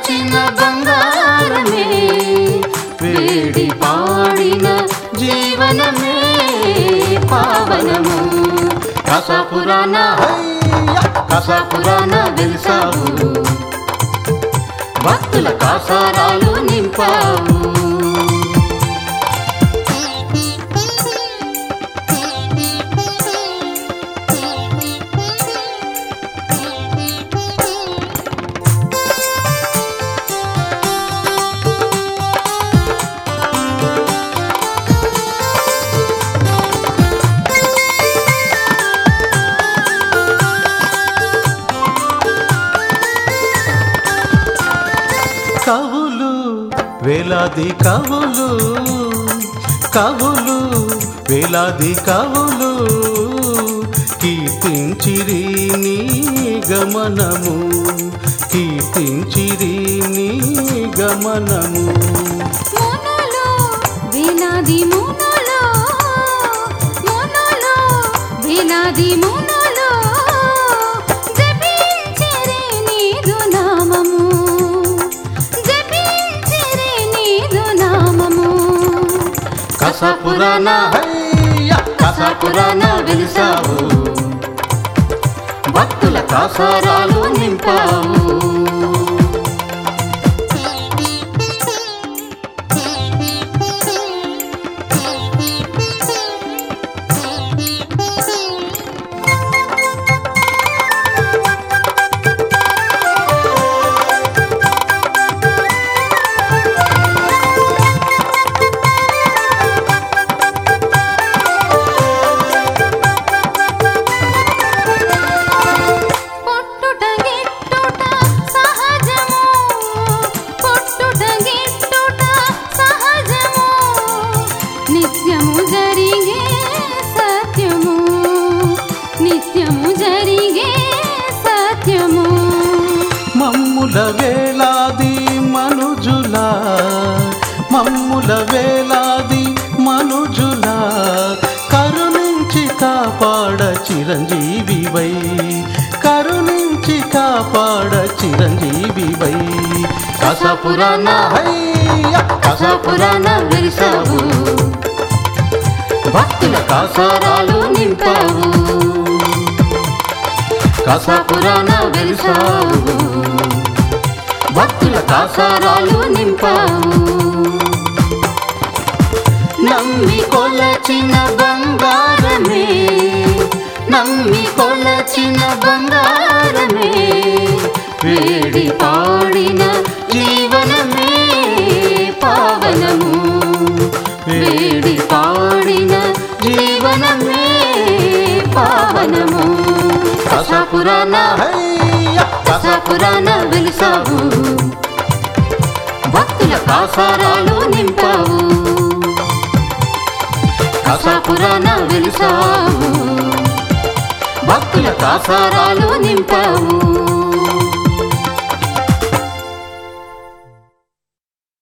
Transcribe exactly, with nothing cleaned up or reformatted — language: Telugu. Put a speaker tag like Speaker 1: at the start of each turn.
Speaker 1: కొలచిన బంగారమే వేడి పాడిన జీవనమే పావనము కసాపురాణ కసాపురాణ వెలిసావు భక్తుల కాసారాలు నింపావు
Speaker 2: కవులు వేలాది కవులు కవులు వేలాది కవులు కీర్తించిరి నీ గమనము కీర్తించిరి నీ గమనము
Speaker 1: మోనలో వేలాది మోనలో మోనలో వేలాది మోనలో జపించిరి నీదు నామము కసాపురాణ కసాపురాణ వెలిసావు భక్తుల కాసారాలు నింపావు
Speaker 2: మమ్ముల వేలాది మనుజుల మమ్ముల వేలాది మనుజుల కరుణించి కాపాడ చిరంజీవివై కరుణించి కాపాడ చిరంజీవివై కసాపురాణ కసాపురాణ వెలిసావు భక్తుల కాసారాలు నింపావు కసాపురాణ వెలిసావు భక్తుల కాసారాలు నింపావు నమ్మి కొలచిన బంగారమే నమ్మి కొలచిన బంగారమే వేడి పాడిన జీవనమే పావనము వేడి పాడిన జీవనమే పావనము కసాపురాణ కసాపురాణ వెలిసావు భక్తుల కాసారాలు నింపావు కసాపురాణ వెలిసావు భక్తుల కాసారాలు నింపావు